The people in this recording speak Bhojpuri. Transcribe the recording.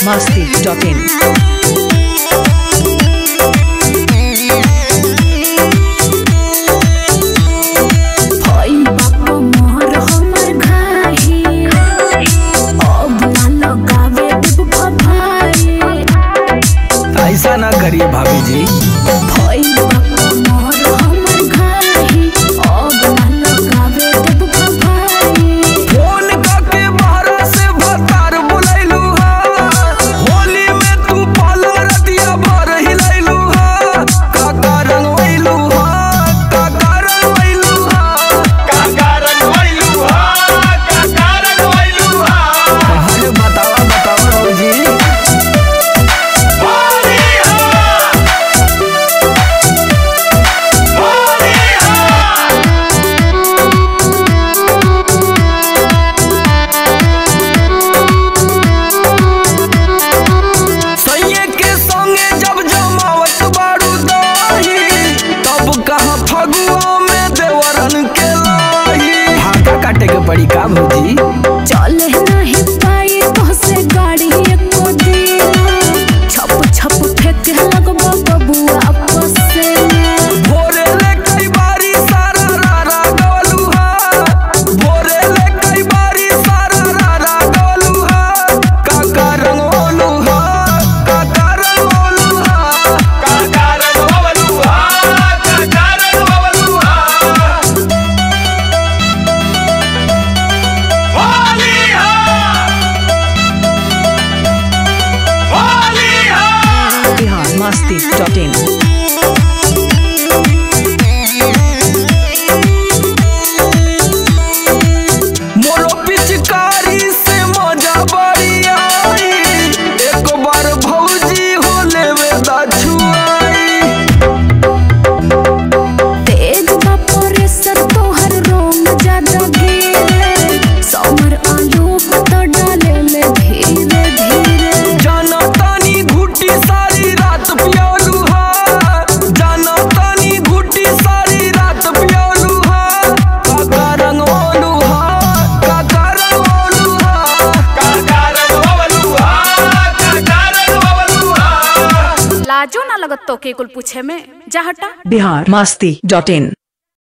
biharmasti.in। ऐसा ना करिए भाभी जी। बड़ी का भौजी चले नहीं पाई तो से गाड़ी एको दिन छप छप फेंके लगबो बबुआ आपस से भोरे ले कई बारी सारा रारा गवलुहा भोरे ले कई बारी सारा रारा गवलुहा काका रंगोलुहा काका रंगोलुहा काका रंगोलुहा काका रंगोलुहा biharmasti.in। मोरो पिचकारी से मजा बड़ी आई एक बार भौजी हो लेवे दा छुआई तेज बापरे सर तोहर रोम ज्यादा गिरे समर आलू तो डाले ले धीरे धीरे जाना तानी घुटी सारी रात पियोलुहा जाना तानी घुटी सारी रात पियोलुहा काका रंगोलुहा काका रंगोलुहा काका रंगोलुहा काका रंगोलुहा। लाजो ना लगत तो के कुल पूछे में जा हटा biharmasti.in।